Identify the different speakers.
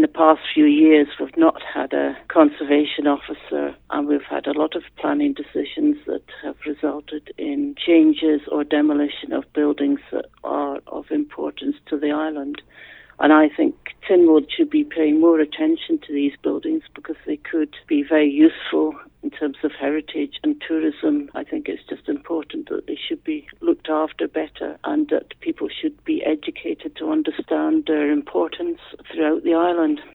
Speaker 1: the past few years, we've not had a conservation officer, and we've had a lot of planning decisions that have resulted in changes or demolition of buildings that are of importance to the island. And I think Tynwald should be paying more attention to these buildings because they could be very useful in terms of heritage and tourism. I think it's just important that they should be looked after better and that people should be educated to understand their importance throughout the island.